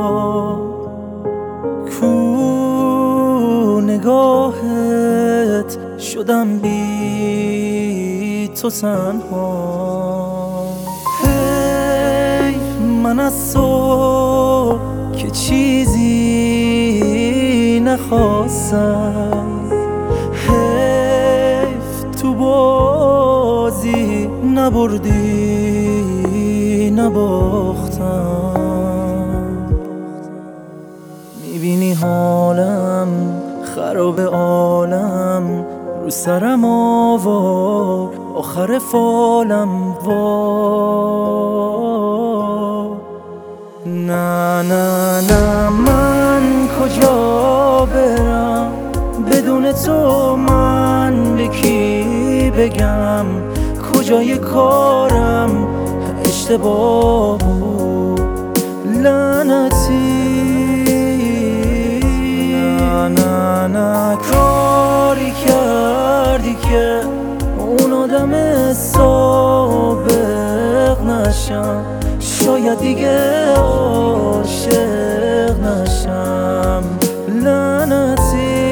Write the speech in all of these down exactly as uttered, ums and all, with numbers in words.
کو نگاهت شدم بی تو تنها. هی من از تو که چیزی نخواستم، حیف تو بازی نبردی نباختم. میبینی حالم خراب عالم، رو سرم آوار آخر فالم وا. نه نه نه من کجا برم بدون تو، من به کی بگم کجای کارم اشتباه بود لعنتی. نه نه نه کاری کردی که اون آدم سابق نشم، شاید دیگه عاشق نشم لعنتی.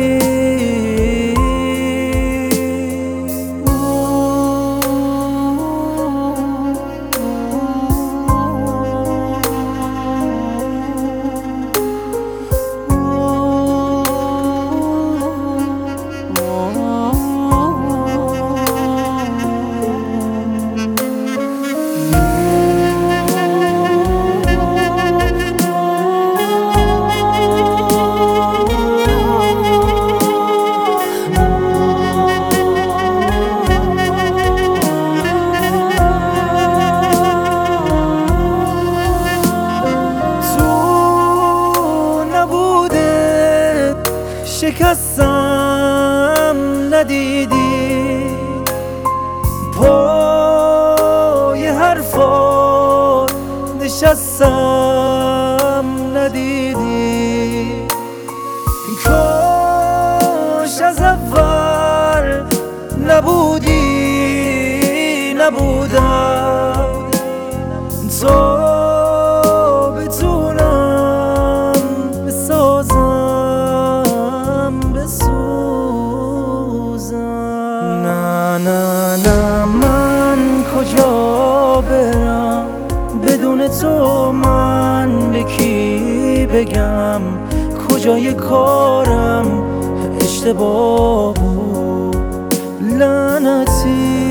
شکستم ندیدی پای حرفات نشستم ندیدی. کاش از اول نبودی نبودم تا بتونم بسازم بسوزم. نه نه نه من کجا برم بدون تو، من به کی بگم کجای کارم اشتباه بود لعنتی.